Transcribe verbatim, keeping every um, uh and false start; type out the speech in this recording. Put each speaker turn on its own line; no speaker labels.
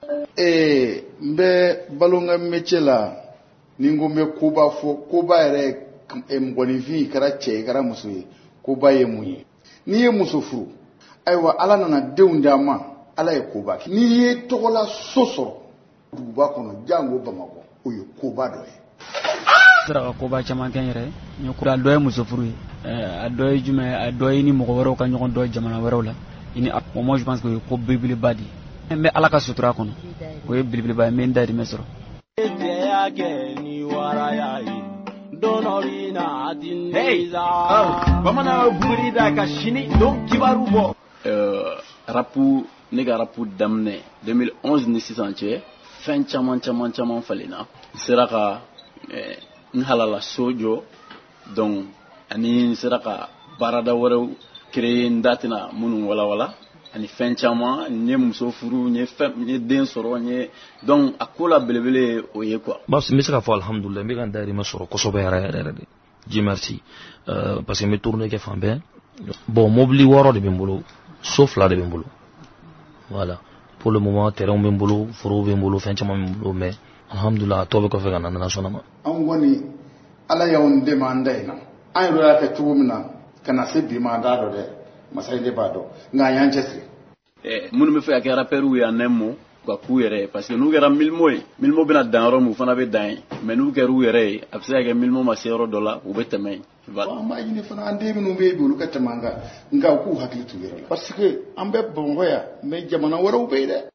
Eh, mbe balonga mechela ningo me kuba fo kuba ere mgonifi kara che kara muso kuba ye munye ni ye muso furu aiwa ala nana deunda ma ala ye kuba ni ye togola soso duba kono jango bamako o ye kuba do ye
sira kuba chama kenyere ni ko do ye muso furu euh ado jume ado ni mo woro ka ñokon do jamana woro la ini moi je pense que ko bibli badi mais ala ka sutura kono ko ye bibli ba men dadi mesro
hey bamana buri da ka shini don kibaru bo
euh rapu nega rapu damne deux mille onze ni six ans fin chaman chaman chaman falina siraka eh nhalala sojo donc ani siraka barada woro créer ndatina munu wala wala ani fin chaman ne muso furu ne fem ne den soro ne donc akola belebele oye quoi
bas misra fa alhamdulillah mi gan dari masoro ko so bayara yara de ji merci euh parce que me tourner ke fambe bon mobili woro de bembolo sauf là de bembolo voilà pour le moment terrain bembolo furu bembolo fin chaman bembolo mais alhamdulillah tobe ko fe gan na national
an woni ala yawon demanda ina ay ro ya ka tuumina kana se bi ma da do de masay de bado nga yanchesri
eh munu me fa ka rapperu ya nemo kwa kuyere parce que nous gera mille mois mille mois bina danro mu fana be dan mais nous geru yere afsa ga mille mois ma zéro dollar ou betame
voilà ma yini fana ande mi no be bi lu ka tamanga nga ku hakli tu yere parce que ambe bongoya mais jamana wara u be de